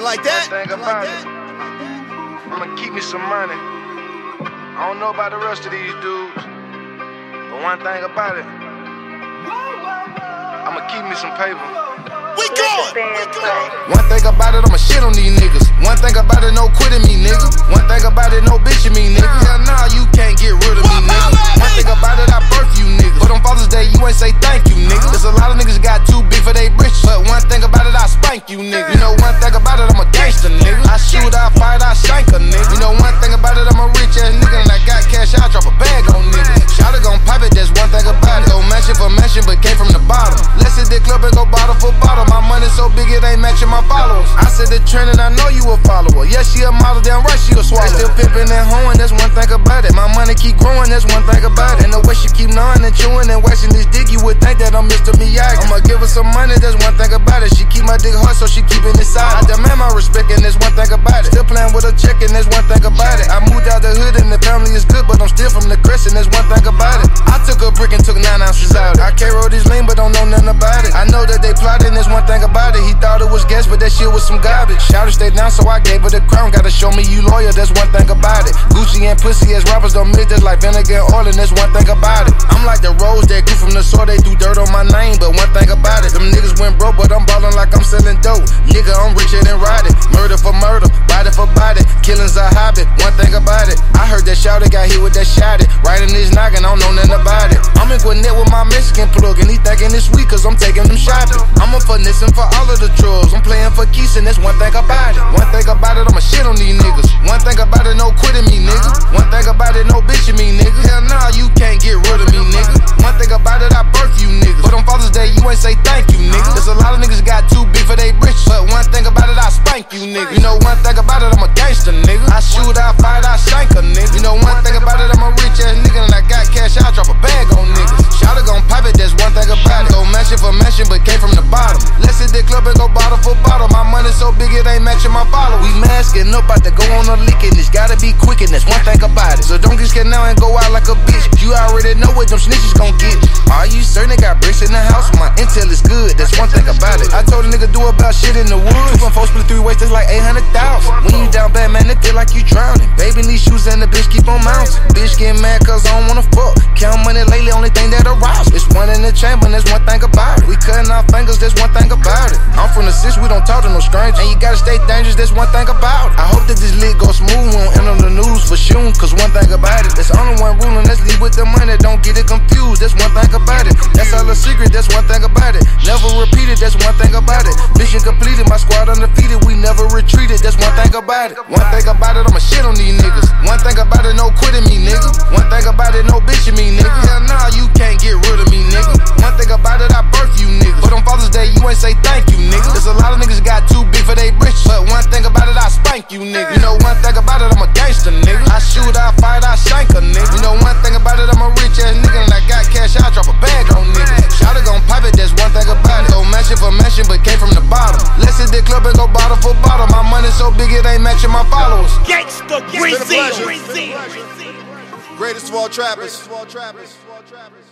like that. One thing about it, I'ma keep me some money. I don't know about the rest of these dudes, but one thing about it, I'ma keep me some paper. We going. One thing about it, I'ma shit on these niggas. One thing about it, no quitting me, nigga. One thing about it, no bitching me, nigga. Hell nah, you can't get rid of me, nigga. One thing about it, I birth you, nigga. But on Father's Day, you ain't say thank you, nigga. There's a lot of niggas got too big for they britches. But one thing about it, I spank you, nigga. You know one thing about it, I'm a gangster, nigga. I shoot, I fight, I shank a nigga. You know one thing about it, I'm a rich ass nigga. And I got cash, I drop a bag on niggas. Shotta gon' pop it, that's one thing about it. Go mansion for mansion, but came from the bottom. Let's hit the club and go bottle for bottle. My money so big it ain't matching my followers. I said the trend and I know you a follower. Yeah, she a model, damn right she a swallow. Still pimpin' and hoeing, that's one thing about it. My money keep growing, that's one thing about it. And the way she keep gnawing and chewing and waxing this dick, you would think that I'm Mr. Miyagi. I'ma give her some money, that's one thing about it. She keep my dick hard, so she keepin' it solid. I demand my respect, and that's one thing about it. Still playin' with a check, and that's one thing about it. I moved out the hood, and the family is good, but I'm still from the crest, and that's one thing about it. I took a brick and took 9 ounces out. I can't roll this lean, but don't know nothing about it. I know that they plotting, that's one thing about it. He thought it was gas, but that shit was some garbage. Shouted stay down, so I gave her the crown. Gotta show me you loyal, that's one thing about it. Gucci and pussy as rappers don't mix, that's like vinegar and oil, and that's one thing about it. I'm like the rose that grew from the soil, they threw dirt on my name, but one thing about it, them niggas went broke, but I'm ballin' like I'm selling dope. Nigga, I'm richer than Roddy. Murder for murder, body for body, killing's a hobby, one thing about it. I heard that shouter got hit with that shotty, right in his noggin, I don't know nothing about it. I'm in Gwinnett with my Mexican plug, and he thinking it's sweet, cause I'm taking them shopping. I'm a finessing for all of the drugs, I'm playing for keys, and that's one thing about it. One thing about it, I'ma shit on these niggas. One thing about it, no quitting me, nigga. One thing about it, no bitching me, nigga. Hell nah, you can't get rid of me, nigga. One thing about it, I birth you, nigga. But on Father's Day, you ain't say thank you, nigga. There's a lot of niggas got too big for they britches. But one thing about it, I spank you, nigga. You know one thing about it, I'm a gangster, nigga. I shoot, I fight, I shank a nigga. You know one thing about it, I'm a rich ass nigga. And I got cash, I drop a bag on niggas. Shotta gon' pop it, that's one thing about it. Go mansion for mansion, but came from the bottom. Let's hit the club and go bottle for bottle. My money so big it ain't matching my follow. We masking up, about to go on a leak, and it's gotta be quick, and that's one thing about it. So don't get scared now and go out like a bitch. You already know what them snitches gon' get. Are you certain they got bricks in the house? My intel is good, that's one thing about it. I told a nigga do about shit in the woods. 2 and 4 split 3 ways, that's like 800,000. When you down bad, man, it feel like you drowning. Baby need shoes and the bitch keep on mounting. Bitch get mad cause I don't wanna fuck. Count money lately, only thing that arouse. It's one in the chamber, and that's one thing about it. We cutting our fingers, that's one thing about it. I'm from the 6, we don't talk to no strangers. And you gotta stay dangerous, that's one thing about it. I hope that this lit goes smooth, we don't end on the news for shooting. Cause one thing about it, there's only one rule, and let's leave with the money. Don't get it confused, that's one thing about it. That's all a secret, that's one thing about it. Never repeat it, that's one thing about it. Mission completed, my squad undefeated, we never retreated, that's one thing about it. One thing about it, I'ma shit on these niggas. One thing about it, no quitting me, nigga. One thing about it, no bitching me, nigga. Hell nah, you can't get rid of me, nigga. One thing about it, I birth you, nigga. But on Father's Day, you ain't say thank you, nigga. There's a lot of niggas got too big for they britches. But one thing about it, I spank you, nigga. You know one thing about it, I'm a gangster, nigga. I shoot, I fight, I shank a nigga. You know one thing about it, I'm a rich ass nigga. And I got cash, I drop a bag on niggas. Shotta gon' pop it, that's one thing about it. Go mansion for mansion, but came from the bottom. Let's hit the club and go bottle for bottle. My money so big it ain't matching my followers. Gangsta, Greatest of all trappers.